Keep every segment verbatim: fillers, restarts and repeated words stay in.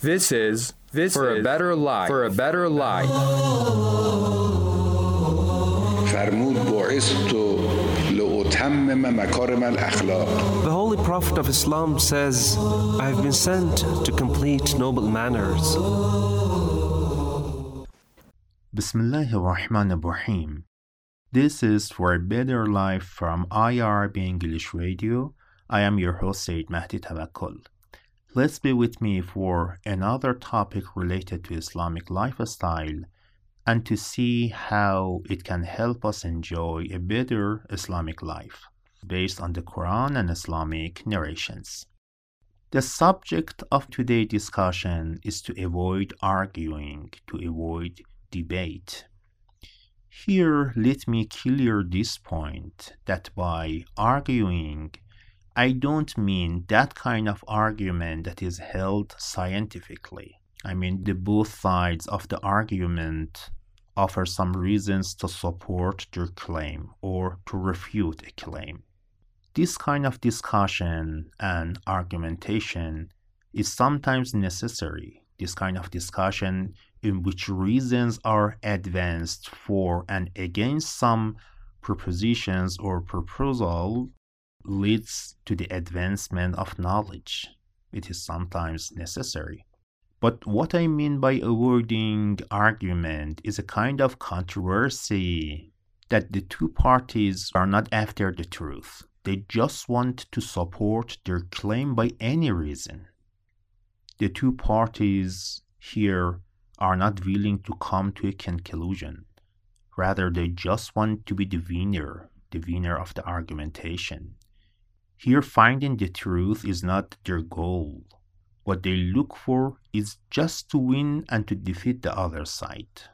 This is this for is a better life. For a better life. فرمود بعثت لأتمم مكارم الأخلاق. The Holy Prophet of Islam says, I have been sent to complete noble manners. Bismillahir Rahmanir Rahim. This is For a Better Life from I R B English Radio. I am your host, Sayyid Mahdi Tawakkol. Let's be with me for another topic related to Islamic lifestyle and to see how it can help us enjoy a better Islamic life based on the Quran and Islamic narrations. The subject of today's discussion is to avoid arguing, to avoid debate. Here, let me clear this point that by arguing, I don't mean that kind of argument that is held scientifically. I mean, the both sides of the argument offer some reasons to support their claim or to refute a claim. This kind of discussion and argumentation is sometimes necessary. This kind of discussion in which reasons are advanced for and against some propositions or proposal leads to the advancement of knowledge. It is sometimes necessary. But what I mean by avoiding argument is a kind of controversy that the two parties are not after the truth. They just want to support their claim by any reason. The two parties here are not willing to come to a conclusion. Rather, they just want to be the winner, the winner of the argumentation. Here, finding the truth is not their goal. What they look for is just to win and to defeat the other side.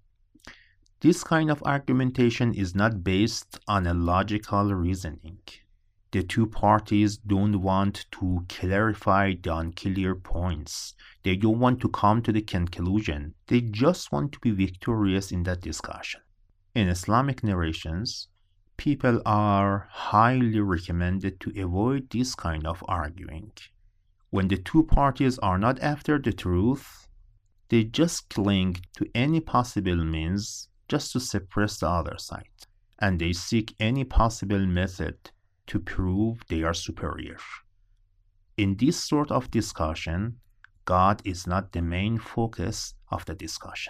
This kind of argumentation is not based on a logical reasoning. The two parties don't want to clarify the unclear points. They don't want to come to the conclusion. They just want to be victorious in that discussion. In Islamic narrations, people are highly recommended to avoid this kind of arguing. When the two parties are not after the truth, they just cling to any possible means just to suppress the other side, and they seek any possible method to prove they are superior. In this sort of discussion, God is not the main focus of the discussion.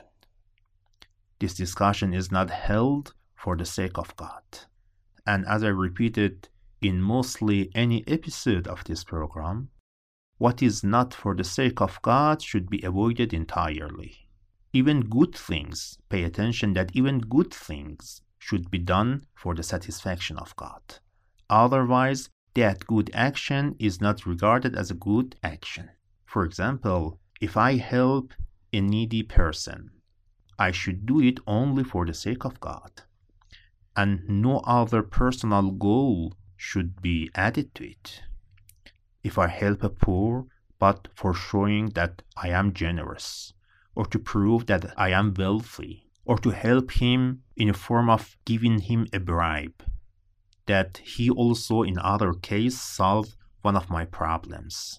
This discussion is not held for the sake of God. And as I repeated in mostly any episode of this program, what is not for the sake of God should be avoided entirely. Even good things, pay attention that even good things should be done for the satisfaction of God. Otherwise, that good action is not regarded as a good action. For example, if I help a needy person, I should do it only for the sake of God, and no other personal goal should be added to it. If I help a poor, but for showing that I am generous, or to prove that I am wealthy, or to help him in a form of giving him a bribe, that he also in other case solve one of my problems.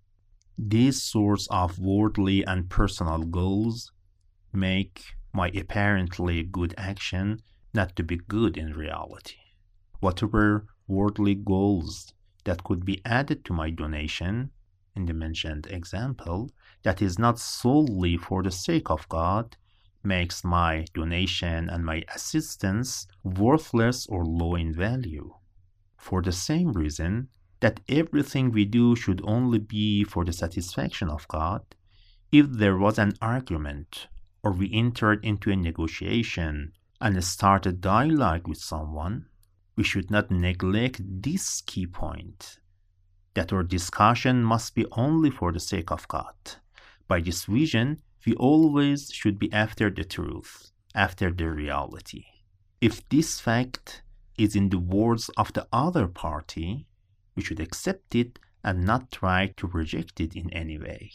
These sorts of worldly and personal goals make my apparently good action not to be good in reality. Whatever worldly goals that could be added to my donation, in the mentioned example, that is not solely for the sake of God, makes my donation and my assistance worthless or low in value. For the same reason that everything we do should only be for the satisfaction of God, if there was an argument or we entered into a negotiation and started dialogue with someone, we should not neglect this key point, that our discussion must be only for the sake of God. By this vision, we always should be after the truth, after the reality. If this fact is in the words of the other party, we should accept it and not try to reject it in any way.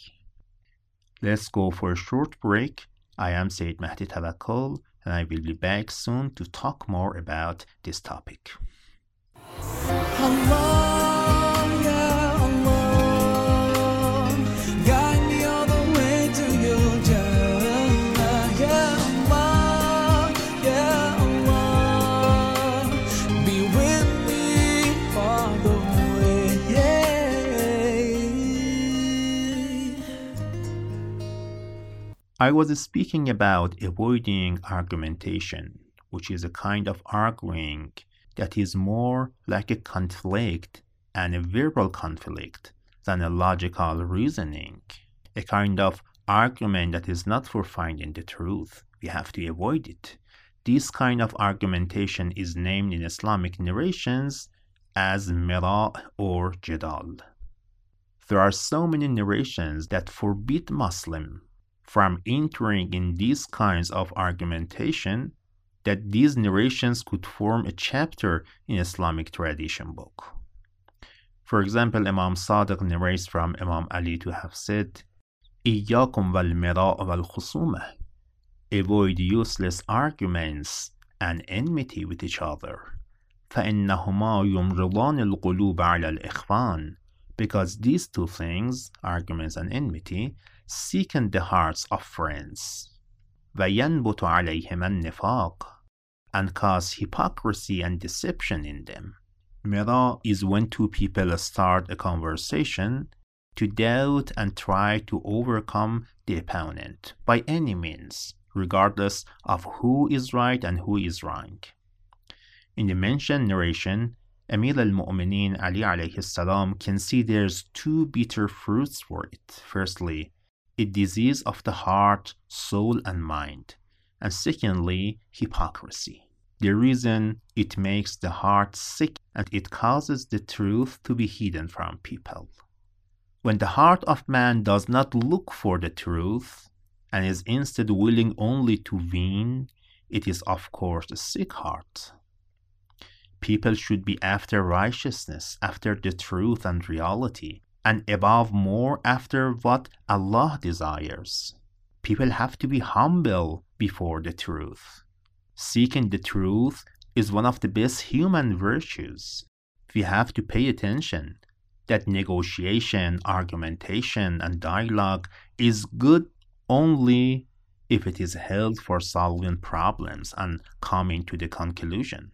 Let's go for a short break. I am Sayyid Mahdi Tawakkol, and I will be back soon to talk more about this topic. Allah, ya Allah, guide me all the way. I was speaking about avoiding argumentation, which is a kind of arguing that is more like a conflict and a verbal conflict than a logical reasoning, a kind of argument that is not for finding the truth. We have to avoid it. This kind of argumentation is named in Islamic narrations as mira or jadal. There are so many narrations that forbid Muslims from entering in these kinds of argumentation that these narrations could form a chapter in Islamic tradition book. For example, Imam Sadiq narrates from Imam Ali to have said, إِيَّاكُمْ وَالْمِرَاءَ وَالْخُصُومَةِ. Avoid useless arguments and enmity with each other. فَإِنَّهُمَا يُمْرِضَانِ الْقُلُوبَ عَلَى الْإِخْوَانِ. Because these two things, arguments and enmity, sicken the hearts of friends. وَيَنْبُتُ عَلَيْهِمَا النِّفَاقِ. And cause hypocrisy and deception in them. Mira is when two people start a conversation to doubt and try to overcome the opponent by any means, regardless of who is right and who is wrong. In the mentioned narration, Amir al-Mu'mineen Ali alayhi salam considers two bitter fruits for it. Firstly, a disease of the heart, soul, and mind. And secondly, hypocrisy. The reason it makes the heart sick and it causes the truth to be hidden from people. When the heart of man does not look for the truth and is instead willing only to win, it is of course a sick heart. People should be after righteousness, after the truth and reality, and above more after what Allah desires. People have to be humble before the truth. Seeking the truth is one of the best human virtues. We have to pay attention that negotiation, argumentation, and dialogue is good only if it is held for solving problems and coming to the conclusion.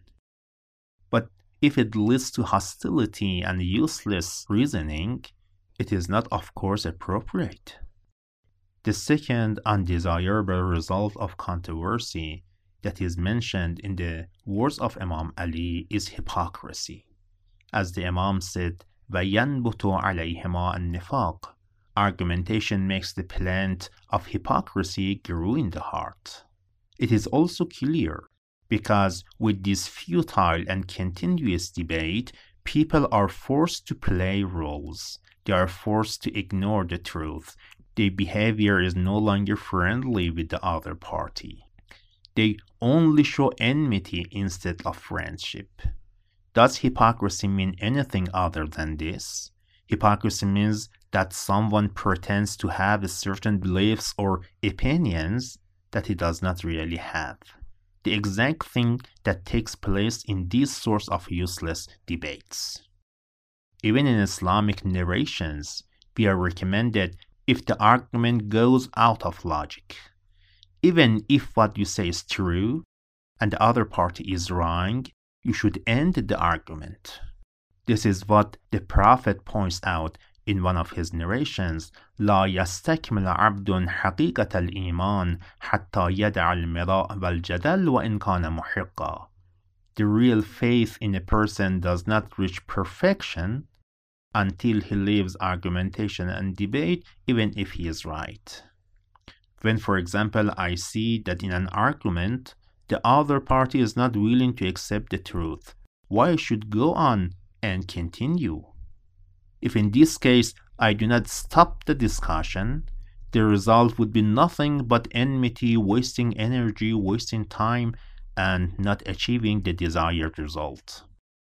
But if it leads to hostility and useless reasoning, it is not, of course, appropriate. The second undesirable result of controversy that is mentioned in the words of Imam Ali is hypocrisy. As the Imam said, وَيَنْبُتُ عَلَيْهِمَا النِّفَاقِ. Argumentation makes the plant of hypocrisy grow in the heart. It is also clear because with this futile and continuous debate, people are forced to play roles. They are forced to ignore the truth. Their behavior is no longer friendly with the other party. They only show enmity instead of friendship. Does hypocrisy mean anything other than this? Hypocrisy means that someone pretends to have certain beliefs or opinions that he does not really have. The exact thing that takes place in these sorts of useless debates. Even in Islamic narrations, we are recommended if the argument goes out of logic. Even if what you say is true and the other party is wrong, you should end the argument. This is what the Prophet points out in one of his narrations, لا يستكمل عبد حقيقة الإيمان حتى يدع المراء والجدل وإن كان محقا. The real faith in a person does not reach perfection until he leaves argumentation and debate, even if he is right. When, for example, I see that in an argument, the other party is not willing to accept the truth, why I should go on and continue? If in this case I do not stop the discussion, the result would be nothing but enmity, wasting energy, wasting time, and not achieving the desired result.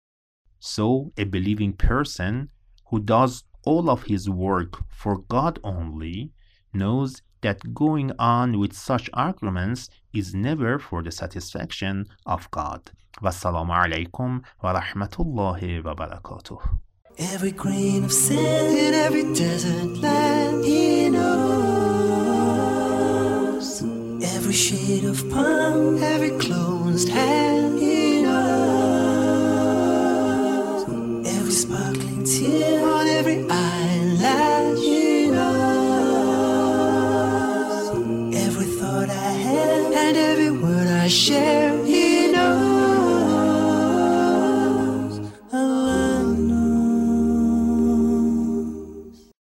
So, a believing person who does all of his work for God only knows that going on with such arguments is never for the satisfaction of God. Wassalamu alaikum wa rahmatullahi wa barakatuh. Every grain of sand in every desert land